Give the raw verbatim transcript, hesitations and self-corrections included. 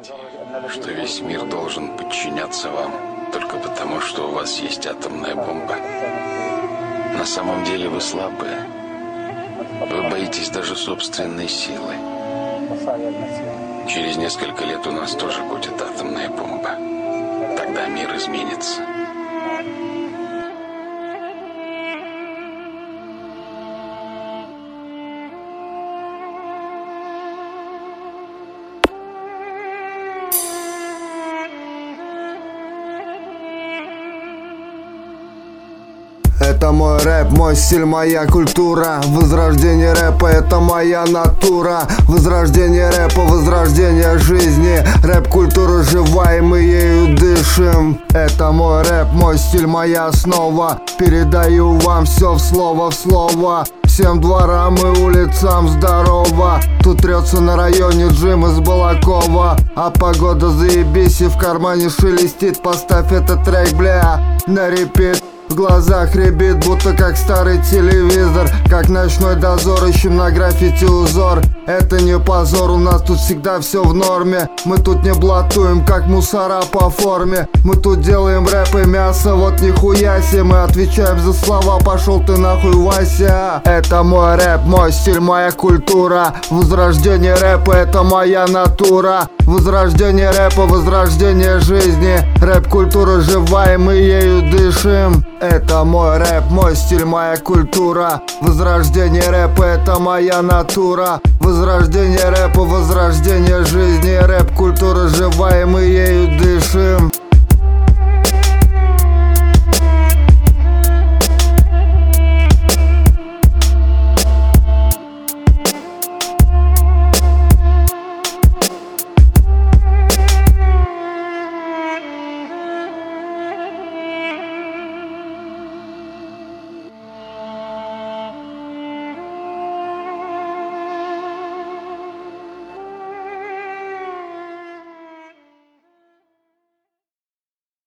что весь мир должен подчиняться вам только потому, что у вас есть атомная бомба. На самом деле вы слабые. Вы боитесь даже собственной силы. Через несколько лет у нас тоже будет атомная бомба. Тогда мир изменится. Это мой рэп, мой стиль, моя культура. Возрождение рэпа — это моя натура. Возрождение рэпа, возрождение жизни. Рэп-культура жива, и мы ею дышим. Это мой рэп, мой стиль, моя основа. Передаю вам все в слово в слово. Всем дворам и улицам здорово. Тут трется на районе Джим из Балакова. А погода заебись, и в кармане шелестит. Поставь этот трек, бля, на репит. В глазах рябит, будто как старый телевизор. Как ночной дозор, ищем на граффити узор. Это не позор, у нас тут всегда все в норме. Мы тут не блатуем, как мусора по форме. Мы тут делаем рэп и мясо, вот нихуя себе. Мы отвечаем за слова, пошел ты нахуй, Вася. Это мой рэп, мой стиль, моя культура. Возрождение рэпа — это моя натура. Возрождение рэпа, возрождение жизни. Рэп-культура жива, и мы ею дышим. Это мой рэп, мой стиль, моя культура. Возрождение рэпа — это моя натура. Возрождение рэпа, возрождение жизни. Рэп-культура жива, и мы ею дышим.